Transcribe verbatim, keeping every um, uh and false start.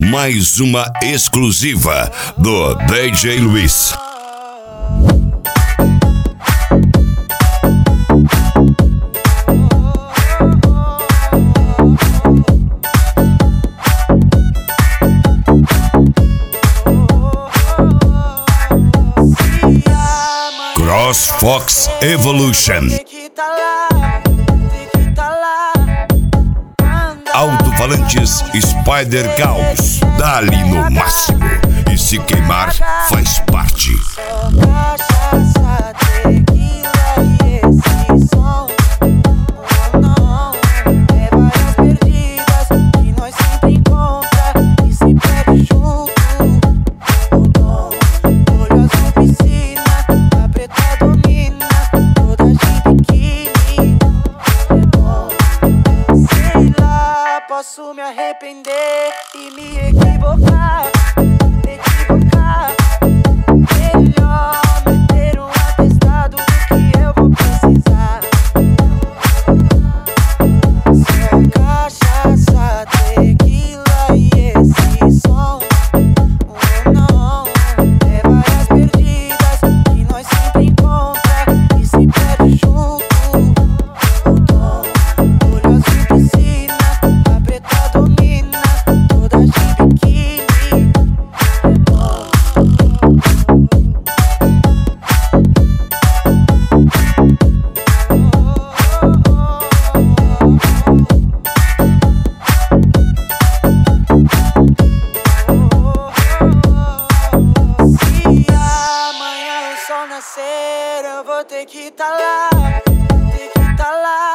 Mais uma exclusiva do D J Luiz. CrossFox Evolution. Alto-falantes Spider Caos. Dá-lhe no máximo. E se queimar, faz parte. Posso me arrepender e me equivocar, equivocar. Melhor meter um atestado do que eu vou precisar. Se é cachaça, tequila e esse som, oh não, é várias perdidas que nós sempre encontra e se perde junto. O dom, olho azul piscina. Nascer, eu vou ter que tá lá, ter que tá lá.